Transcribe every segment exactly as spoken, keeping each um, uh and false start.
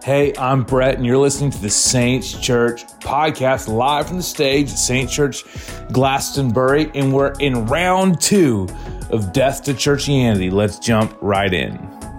Hey, I'm Brett, and you're listening to the Saints Church podcast live from the stage at Saints Church Glastonbury, and we're in round two of Death to Churchianity. Let's jump right in.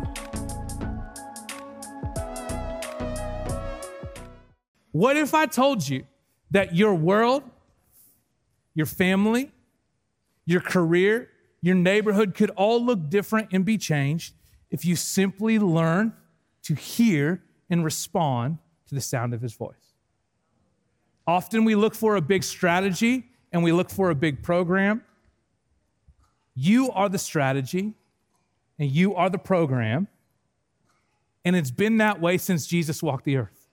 What if I told you that your world, your family, your career, your neighborhood could all look different and be changed if you simply learn to hear and respond to the sound of his voice? Often we look for a big strategy and we look for a big program. You are the strategy and you are the program, and it's been that way since Jesus walked the earth.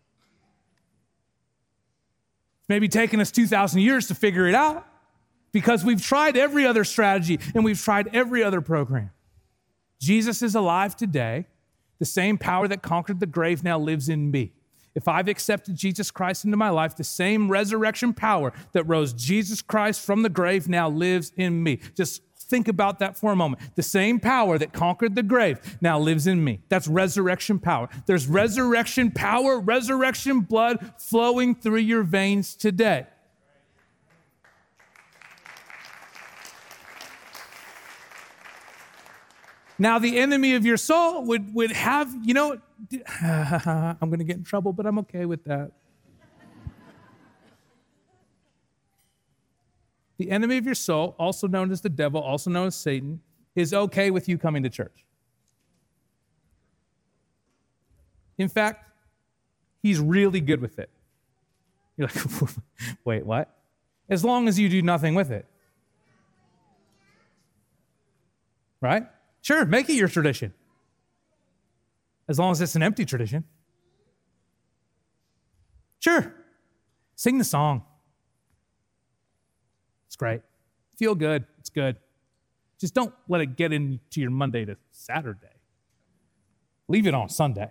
It's maybe taken us two thousand years to figure it out because we've tried every other strategy and we've tried every other program. Jesus is alive today. The same power that conquered the grave now lives in me. If I've accepted Jesus Christ into my life, the same resurrection power that rose Jesus Christ from the grave now lives in me. Just think about that for a moment. The same power that conquered the grave now lives in me. That's resurrection power. There's resurrection power, resurrection blood flowing through your veins today. Now, the enemy of your soul would, would have, you know, I'm going to get in trouble, but I'm okay with that. The enemy of your soul, also known as the devil, also known as Satan, is okay with you coming to church. In fact, he's really good with it. You're like, wait, what? As long as you do nothing with it. Right? Sure, make it your tradition. As long as it's an empty tradition. Sure, sing the song. It's great. Feel good, it's good. Just don't let it get into your Monday to Saturday. Leave it on Sunday.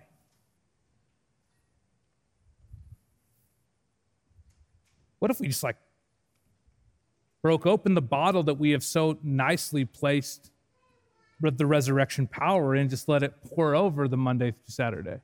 What if we just like broke open the bottle that we have so nicely placed the resurrection power and just let it pour over the Monday through Saturday?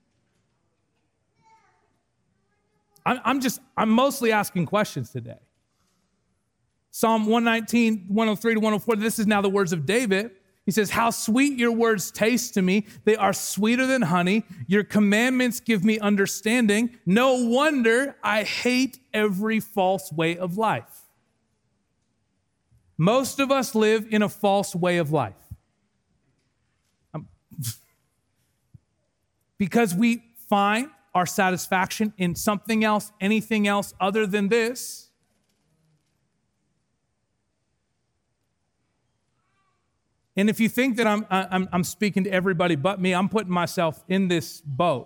I'm, I'm just, I'm mostly asking questions today. Psalm one nineteen, one oh three to one oh four, this is now the words of David. He says, how sweet your words taste to me. They are sweeter than honey. Your commandments give me understanding. No wonder I hate every false way of life. Most of us live in a false way of life. Because we find our satisfaction in something else, anything else other than this. And if you think that I'm, I'm, I'm speaking to everybody but me, I'm putting myself in this boat.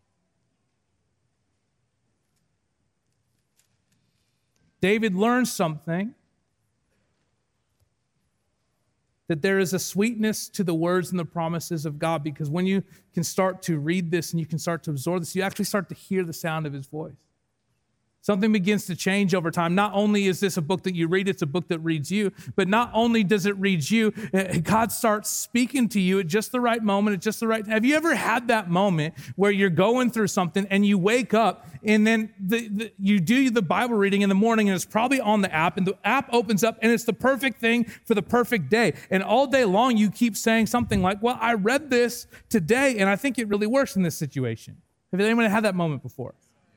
David learned something, that there is a sweetness to the words and the promises of God, because when you can start to read this and you can start to absorb this, you actually start to hear the sound of his voice. Something begins to change over time. Not only is this a book that you read, it's a book that reads you, but not only does it read you, God starts speaking to you at just the right moment, at just the right time. Have you ever had that moment where you're going through something and you wake up and then the, the, you do the Bible reading in the morning and it's probably on the app, and the app opens up and it's the perfect thing for the perfect day. And all day long you keep saying something like, well, I read this today and I think it really works in this situation. Have anyone had that moment before?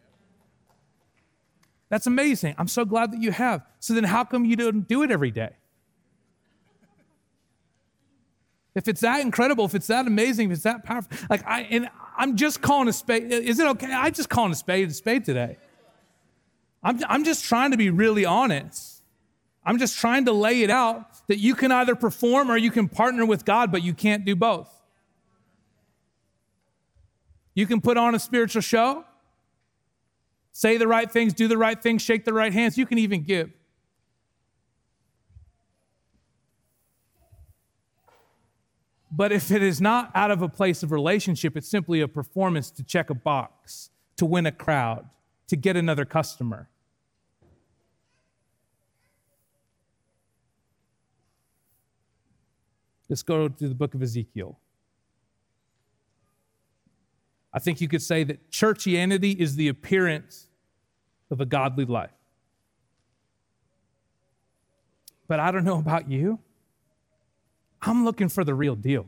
That's amazing. I'm so glad that you have. So then how come you don't do it every day? If it's that incredible, if it's that amazing, if it's that powerful, like I, and I'm just calling a spade. Is it okay? I'm just calling a spade a spade today. I'm, I'm just trying to be really honest. I'm just trying to lay it out that you can either perform or you can partner with God, but you can't do both. You can put on a spiritual show, say the right things, do the right things, shake the right hands. You can even give. But if it is not out of a place of relationship, it's simply a performance to check a box, to win a crowd, to get another customer. Let's go to the book of Ezekiel. I think you could say that churchianity is the appearance of a godly life. But I don't know about you. I'm looking for the real deal.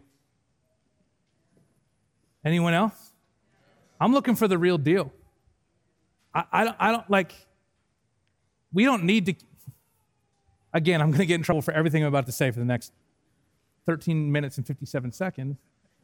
Anyone else? I'm looking for the real deal. I, I, don't, I don't like, we don't need to, again, I'm going to get in trouble for everything I'm about to say for the next thirteen minutes and fifty-seven seconds.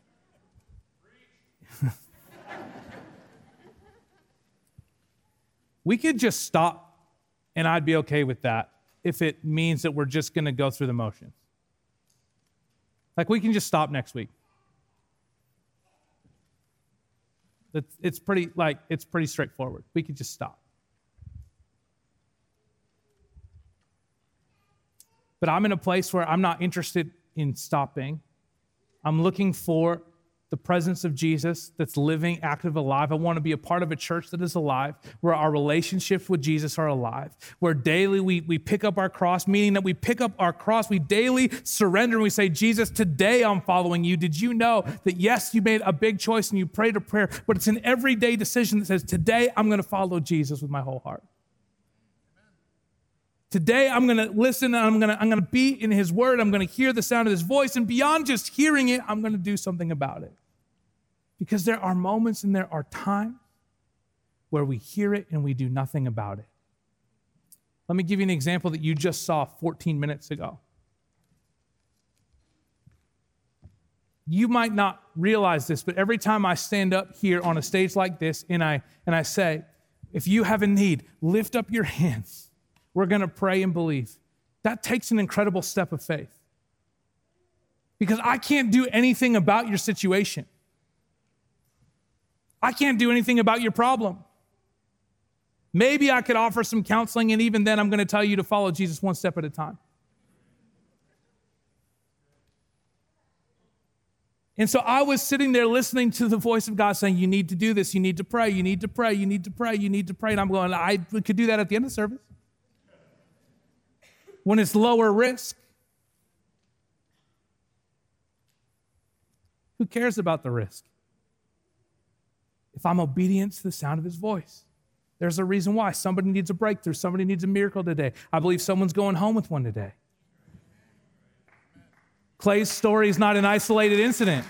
We could just stop, and I'd be okay with that if it means that we're just going to go through the motions. Like, we can just stop next week. It's, it's pretty, like, it's pretty straightforward. We could just stop. But I'm in a place where I'm not interested in stopping. I'm looking for the presence of Jesus that's living, active, alive. I want to be a part of a church that is alive, where our relationships with Jesus are alive, where daily we, we pick up our cross, meaning that we pick up our cross, we daily surrender and we say, Jesus, today I'm following you. Did you know that, yes, you made a big choice and you prayed a prayer, but it's an everyday decision that says, today I'm going to follow Jesus with my whole heart. Today, I'm going to listen, and I'm going to I'm going to be in his word. I'm going to hear the sound of his voice, and beyond just hearing it, I'm going to do something about it. Because there are moments and there are times where we hear it and we do nothing about it. Let me give you an example that you just saw fourteen minutes ago. You might not realize this, but every time I stand up here on a stage like this and I and I say, if you have a need, lift up your hands. We're going to pray and believe. That takes an incredible step of faith. Because I can't do anything about your situation. I can't do anything about your problem. Maybe I could offer some counseling, and even then I'm going to tell you to follow Jesus one step at a time. And so I was sitting there listening to the voice of God saying, you need to do this, you need to pray, you need to pray, you need to pray, you need to pray. And I'm going, I could do that at the end of the service. When it's lower risk. Who cares about the risk? If I'm obedient to the sound of his voice. There's a reason why. Somebody needs a breakthrough. Somebody needs a miracle today. I believe someone's going home with one today. Clay's story is not an isolated incident.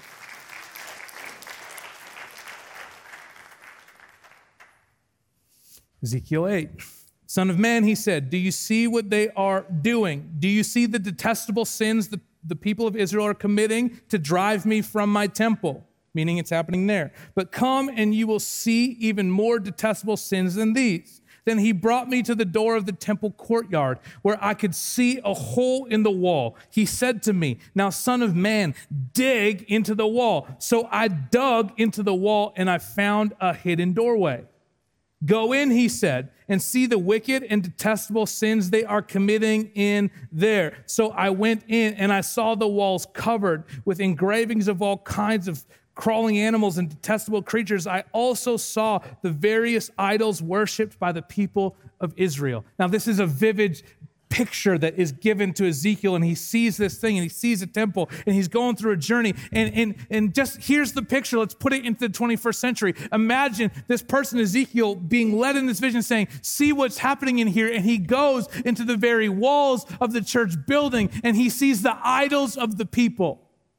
Ezekiel eight. Son of man, he said, do you see what they are doing? Do you see the detestable sins the, the people of Israel are committing to drive me from my temple? Meaning it's happening there. But come and you will see even more detestable sins than these. Then he brought me to the door of the temple courtyard where I could see a hole in the wall. He said to me, now, son of man, dig into the wall. So I dug into the wall and I found a hidden doorway. Go in, he said, and see the wicked and detestable sins they are committing in there. So I went in and I saw the walls covered with engravings of all kinds of crawling animals and detestable creatures. I also saw the various idols worshipped by the people of Israel. Now, this is a vivid picture that is given to Ezekiel, and he sees this thing and he sees a temple and he's going through a journey, and, and, and just here's the picture. Let's put it into the twenty-first century. Imagine this person, Ezekiel, being led in this vision saying, see what's happening in here, and he goes into the very walls of the church building and he sees the idols of the people.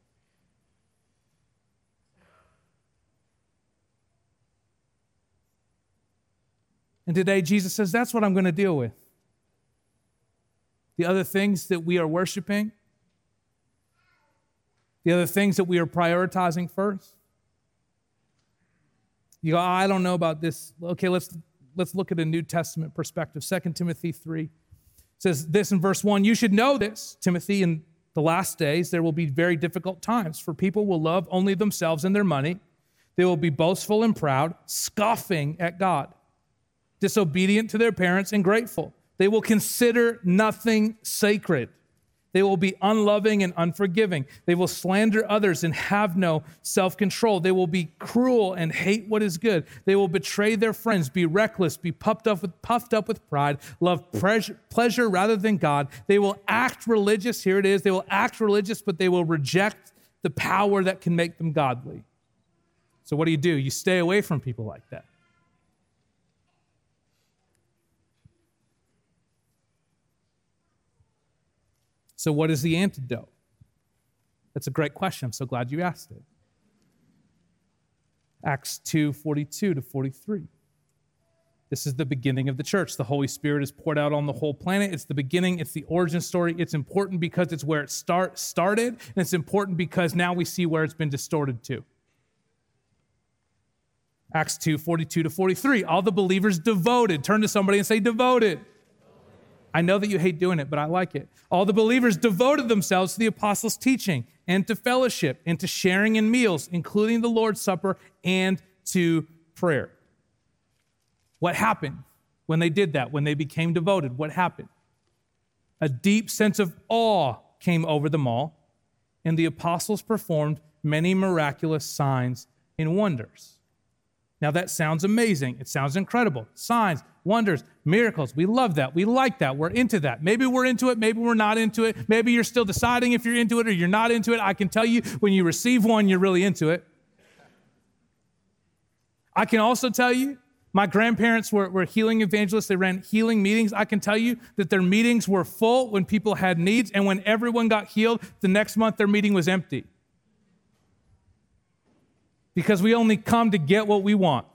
And today Jesus says, that's what I'm going to deal with. The other things that we are worshiping, the other things that we are prioritizing first. You go, I don't know about this. Okay, let's let's look at a New Testament perspective. Second Timothy three says this in verse one, you should know this, Timothy, in the last days there will be very difficult times, for people will love only themselves and their money. They will be boastful and proud, scoffing at God, disobedient to their parents and grateful. They will consider nothing sacred. They will be unloving and unforgiving. They will slander others and have no self-control. They will be cruel and hate what is good. They will betray their friends, be reckless, be puffed up with, puffed up with pride, love pleasure, pleasure rather than God. They will act religious. Here it is. They will act religious, but they will reject the power that can make them godly. So what do you do? You stay away from people like that. So what is the antidote? That's a great question. I'm so glad you asked it. Acts two, forty-two to forty-three. This is the beginning of the church. The Holy Spirit is poured out on the whole planet. It's the beginning. It's the origin story. It's important because it's where it start, started, and it's important because now we see where it's been distorted to. Acts two, forty-two to forty-three. All the believers devoted. Turn to somebody and say, devoted. I know that you hate doing it, but I like it. All the believers devoted themselves to the apostles' teaching and to fellowship and to sharing in meals, including the Lord's Supper and to prayer. What happened when they did that, when they became devoted? What happened? A deep sense of awe came over them all, and the apostles performed many miraculous signs and wonders. Now that sounds amazing. It sounds incredible. Signs, wonders, miracles. We love that. We like that. We're into that. Maybe we're into it. Maybe we're not into it. Maybe you're still deciding if you're into it or you're not into it. I can tell you when you receive one, you're really into it. I can also tell you, my grandparents were, were healing evangelists. They ran healing meetings. I can tell you that their meetings were full when people had needs, and when everyone got healed, the next month their meeting was empty. Because we only come to get what we want.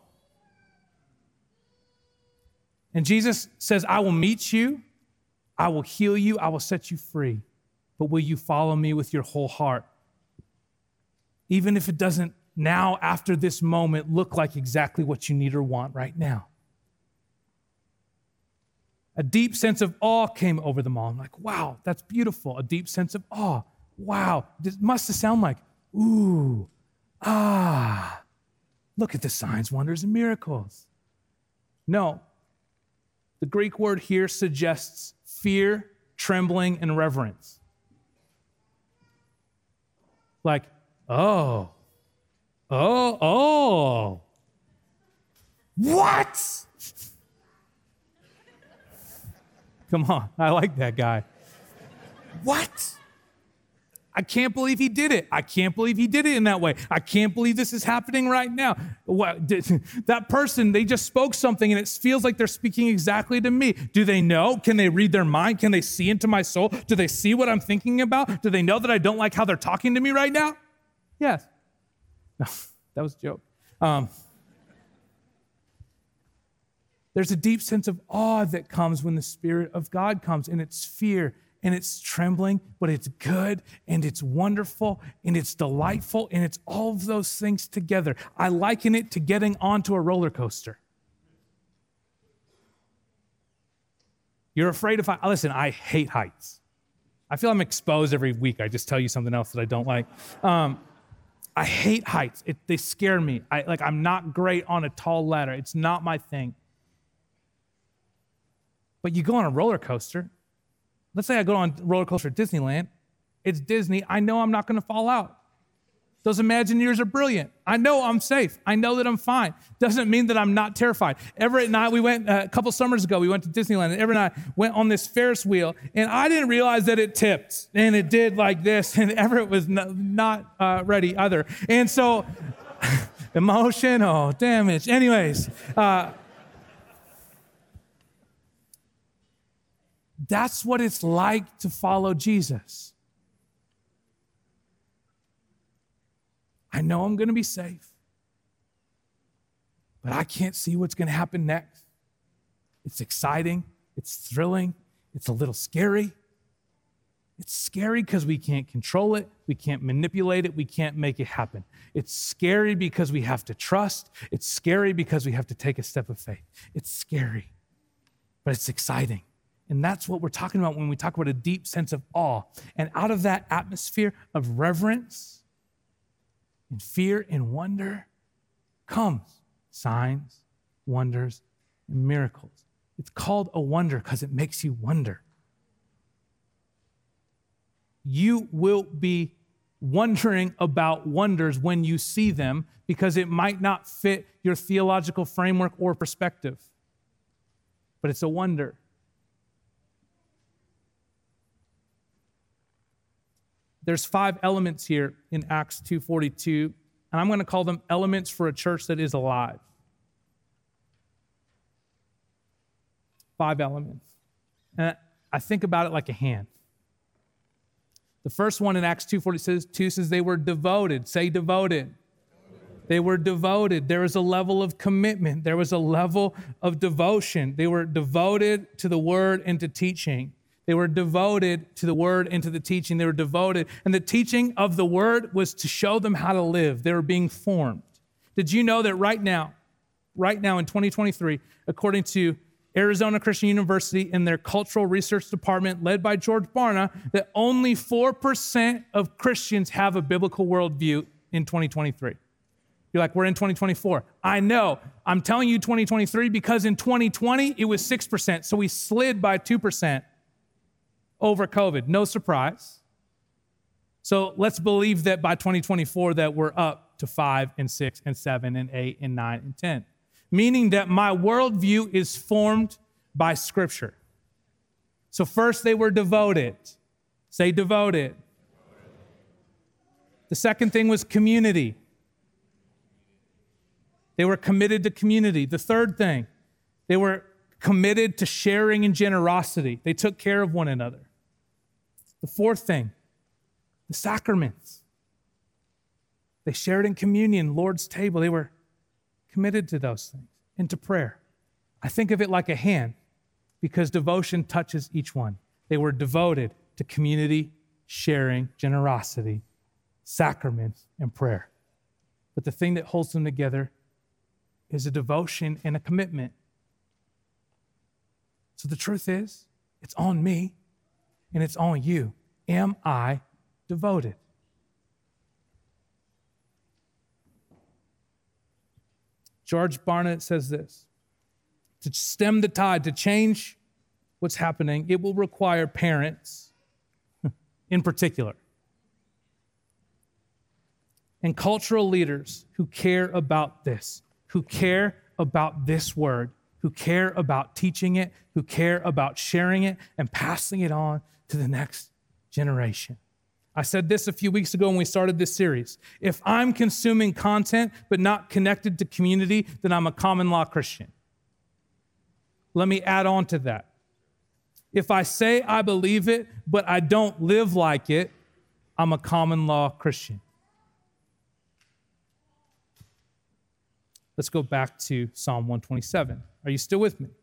And Jesus says, I will meet you, I will heal you, I will set you free. But will you follow me with your whole heart? Even if it doesn't now, after this moment, look like exactly what you need or want right now. A deep sense of awe came over them all. I'm like, wow, that's beautiful. A deep sense of awe. Wow. This must have sounded like, ooh, ah, look at the signs, wonders, and miracles. No. The Greek word here suggests fear, trembling, and reverence. Like, oh, oh, oh, what? Come on, I like that guy. What? I can't believe he did it. I can't believe he did it in that way. I can't believe this is happening right now. What, did, that person, they just spoke something and it feels like they're speaking exactly to me. Do they know? Can they read their mind? Can they see into my soul? Do they see what I'm thinking about? Do they know that I don't like how they're talking to me right now? Yes. No, that was a joke. Um, there's a deep sense of awe that comes when the Spirit of God comes, and it's fear. And it's trembling, but it's good, and it's wonderful, and it's delightful, and it's all of those things together. I liken it to getting onto a roller coaster. You're afraid of heights. Listen, I hate heights. I feel I'm exposed every week. I just tell you something else that I don't like. Um, I hate heights. It, they scare me. I, like, I'm not great on a tall ladder. It's not my thing. But you go on a roller coaster. Let's say I go on a roller coaster at Disneyland. It's Disney. I know I'm not going to fall out. Those Imagineers are brilliant. I know I'm safe. I know that I'm fine. Doesn't mean that I'm not terrified. Everett and I, we went uh, a couple summers ago, we went to Disneyland, and Everett and I went on this Ferris wheel, and I didn't realize that it tipped, and it did like this, and Everett was no, not uh, ready either. And so, emotional damage. Anyways, uh, that's what it's like to follow Jesus. I know I'm going to be safe, but I can't see what's going to happen next. It's exciting. It's thrilling. It's a little scary. It's scary because we can't control it. We can't manipulate it. We can't make it happen. It's scary because we have to trust. It's scary because we have to take a step of faith. It's scary, but it's exciting. And that's what we're talking about when we talk about a deep sense of awe. And out of that atmosphere of reverence and fear and wonder comes signs, wonders, and miracles. It's called a wonder because it makes you wonder. You will be wondering about wonders when you see them because it might not fit your theological framework or perspective. But it's a wonder. There's five elements here in Acts two forty-two and I'm going to call them elements for a church that is alive. Five elements. And I think about it like a hand. The first one in Acts two forty-two says they were devoted. Say devoted. They were devoted. There was a level of commitment. There was a level of devotion. They were devoted to the word and to teaching. They were devoted to the word and to the teaching. They were devoted. And the teaching of the word was to show them how to live. They were being formed. Did you know that right now, right now in twenty twenty-three, according to Arizona Christian University in their cultural research department led by George Barna, that only four percent of Christians have a biblical worldview in twenty twenty-three? You're like, we're in twenty twenty-four. I know. I'm telling you twenty twenty-three because in twenty twenty, it was six percent. So we slid by two percent over COVID. No surprise. So let's believe that by twenty twenty-four that we're up to five and six and seven and eight and nine and ten. Meaning that my worldview is formed by Scripture. So first they were devoted. Say devoted. The second thing was community. They were committed to community. The third thing, they were committed to sharing and generosity. They took care of one another. The fourth thing, the sacraments. They shared in communion, Lord's table. They were committed to those things and to prayer. I think of it like a hand because devotion touches each one. They were devoted to community, sharing, generosity, sacraments, and prayer. But the thing that holds them together is a devotion and a commitment. So the truth is, it's on me and it's on you. Am I devoted? George Barna says this: to stem the tide, to change what's happening, it will require parents in particular and cultural leaders who care about this, who care about this word, who care about teaching it, who care about sharing it and passing it on to the next generation. I said this a few weeks ago when we started this series. If I'm consuming content but not connected to community, then I'm a common law Christian. Let me add on to that. If I say I believe it, but I don't live like it, I'm a common law Christian. Let's go back to Psalm one twenty-seven. Are you still with me? It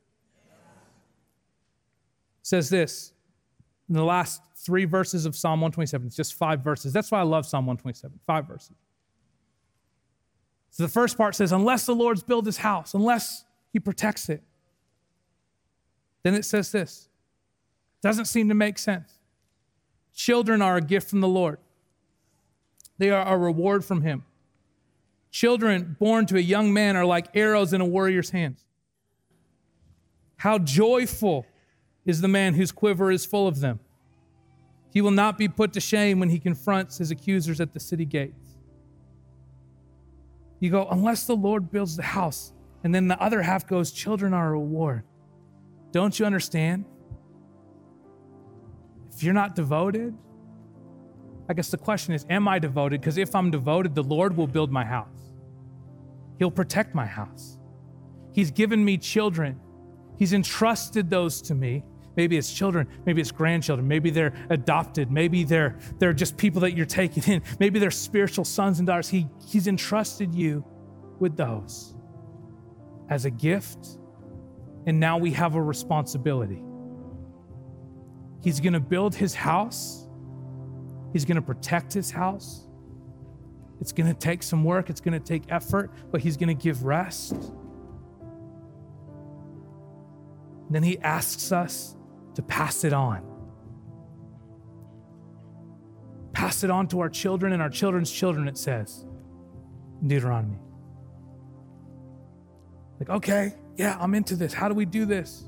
says this in the last three verses of Psalm one twenty-seven. It's just five verses. That's why I love Psalm one twenty-seven. Five verses. So the first part says, unless the Lord's built his house, unless he protects it. Then it says this. Doesn't seem to make sense. Children are a gift from the Lord. They are a reward from him. Children born to a young man are like arrows in a warrior's hands. How joyful is the man whose quiver is full of them. He will not be put to shame when he confronts his accusers at the city gates. You go, unless the Lord builds the house. And then the other half goes, children are a reward. Don't you understand? If you're not devoted, I guess the question is, am I devoted? Because if I'm devoted, the Lord will build my house. He'll protect my house. He's given me children. He's entrusted those to me. Maybe it's children, maybe it's grandchildren, maybe they're adopted, maybe they're, they're just people that you're taking in, maybe they're spiritual sons and daughters. He, he's entrusted you with those as a gift, and now we have a responsibility. He's gonna build his house. He's gonna protect his house. It's gonna take some work, it's gonna take effort, but he's gonna give rest. And then he asks us to pass it on. Pass it on to our children and our children's children, it says in Deuteronomy. Like, okay, yeah, I'm into this. How do we do this?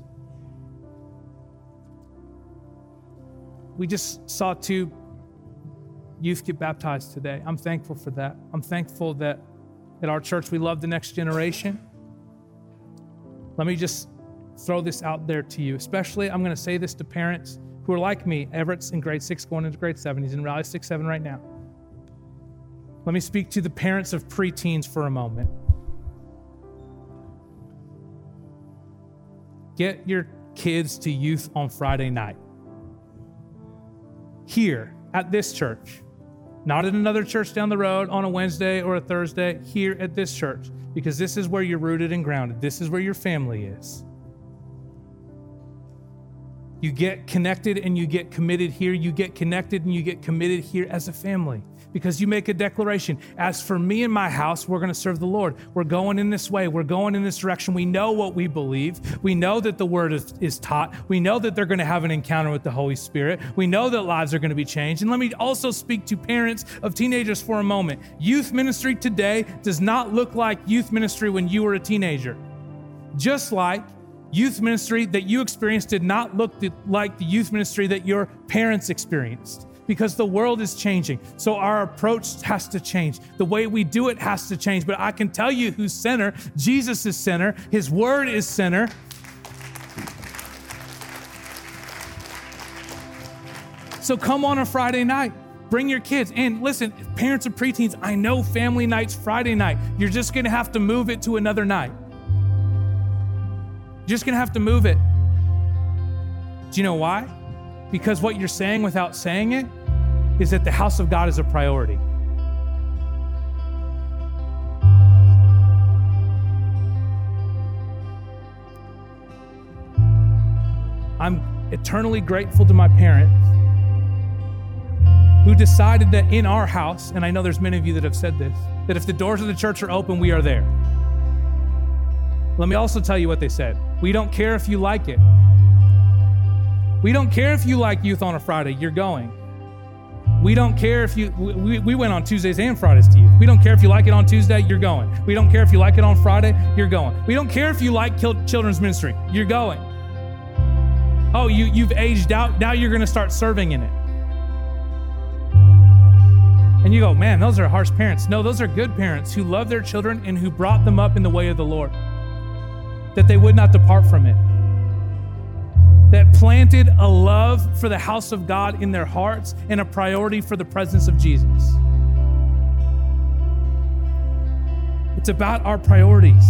We just saw two youth get baptized today. I'm thankful for that. I'm thankful that at our church we love the next generation. Let me just throw this out there to you. Especially, I'm going to say this to parents who are like me. Everett's in grade six going into grade seven. He's in Raleigh six seven right now. Let me speak to the parents of preteens for a moment. Get your kids to youth on Friday night. Here at this church, not at another church down the road on a Wednesday or a Thursday, here at this church, because this is where you're rooted and grounded. This is where your family is. You get connected and you get committed here. You get connected and you get committed here as a family because you make a declaration. As for me and my house, we're going to serve the Lord. We're going in this way. We're going in this direction. We know what we believe. We know that the word is, is taught. We know that they're going to have an encounter with the Holy Spirit. We know that lives are going to be changed. And let me also speak to parents of teenagers for a moment. Youth ministry today does not look like youth ministry when you were a teenager. Just like youth ministry that you experienced did not look like the youth ministry that your parents experienced, because the world is changing. So our approach has to change. The way we do it has to change. But I can tell you who's center. Jesus is center. His word is center. So come on a Friday night. Bring your kids. And listen, parents of preteens, I know family night's Friday night. You're just going to have to move it to another night. You're just going to have to move it. Do you know why? Because what you're saying without saying it is that the house of God is a priority. I'm eternally grateful to my parents who decided that in our house, and I know there's many of you that have said this, that if the doors of the church are open, we are there. Let me also tell you what they said. We don't care if you like it. We don't care if you like youth on a Friday, you're going. We don't care if you, we, we went on Tuesdays and Fridays to youth. We don't care if you like it on Tuesday, you're going. We don't care if you like it on Friday, you're going. We don't care if you like children's ministry, you're going. Oh, you, you've aged out, now you're gonna start serving in it. And you go, man, those are harsh parents. No, those are good parents who love their children and who brought them up in the way of the Lord, that they would not depart from it, that planted a love for the house of God in their hearts and a priority for the presence of Jesus. It's about our priorities.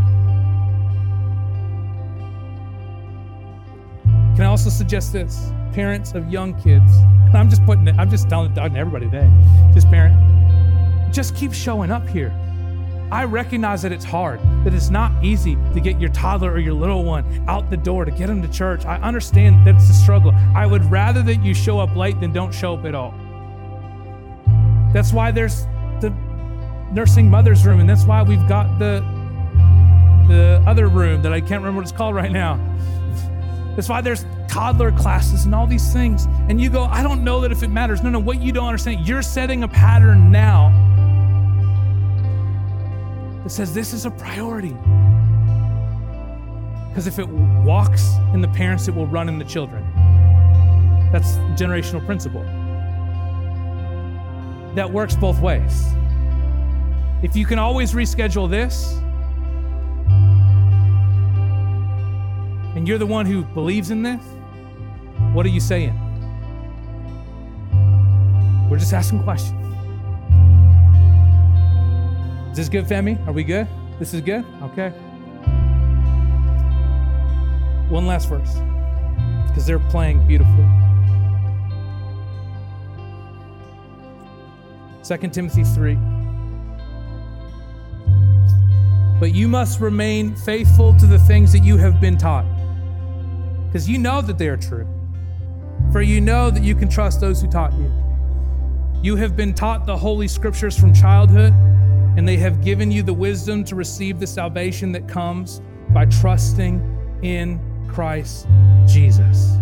Can I also suggest this? Parents of young kids, and I'm just putting it, I'm just telling everybody today, just parent, just keep showing up here. I recognize that it's hard, that it's not easy to get your toddler or your little one out the door, to get them to church. I understand that it's a struggle. I would rather that you show up late than don't show up at all. That's why there's the nursing mother's room, and that's why we've got the, the other room that I can't remember what it's called right now. That's why there's toddler classes and all these things. And you go, I don't know that if it matters. No, no, what you don't understand, you're setting a pattern now that says this is a priority. Because if it walks in the parents, it will run in the children. That's the generational principle. That works both ways. If you can always reschedule this, and you're the one who believes in this, what are you saying? We're just asking questions. Is this good, Femi? Are we good? This is good? Okay. One last verse, because they're playing beautifully. Second Timothy three. But you must remain faithful to the things that you have been taught, because you know that they are true. For you know that you can trust those who taught you. You have been taught the Holy Scriptures from childhood, and they have given you the wisdom to receive the salvation that comes by trusting in Christ Jesus.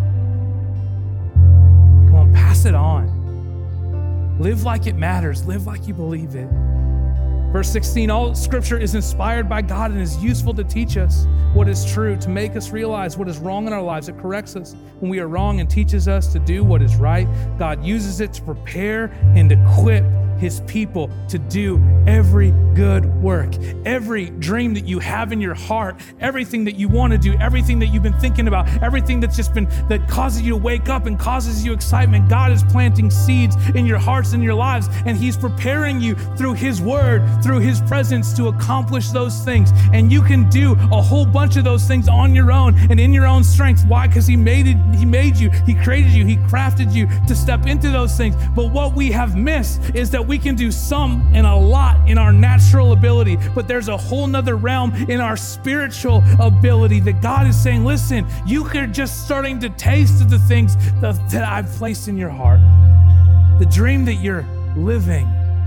Come on, pass it on. Live like it matters. Live like you believe it. Verse sixteen, all Scripture is inspired by God and is useful to teach us what is true, to make us realize what is wrong in our lives. It corrects us when we are wrong and teaches us to do what is right. God uses it to prepare and equip his people to do every good work. Every dream that you have in your heart, everything that you want to do, everything that you've been thinking about, everything that's just been, that causes you to wake up and causes you excitement. God is planting seeds in your hearts and your lives, and he's preparing you through his word, through his presence to accomplish those things. And you can do a whole bunch of those things on your own and in your own strength. Why? Because he made it, he made you, he created you, he crafted you to step into those things. But what we have missed is that we can do some and a lot in our natural ability, but there's a whole nother realm in our spiritual ability that God is saying, listen, you are just starting to taste of the things that, that I've placed in your heart. The dream that you're living.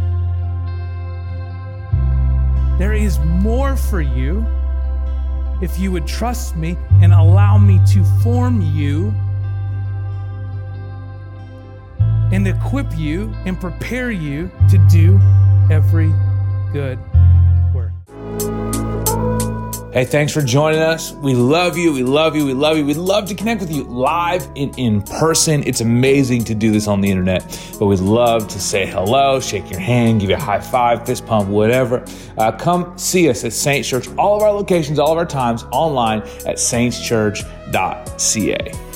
There is more for you if you would trust me and allow me to form you and equip you and prepare you to do every good work. Hey, thanks for joining us. We love you. We love you. We love you. We'd love to connect with you live and in person. It's amazing to do this on the internet, but we'd love to say hello, shake your hand, give you a high five, fist pump, whatever. Uh, come see us at Saints Church. All of our locations, all of our times online at saints church dot c a.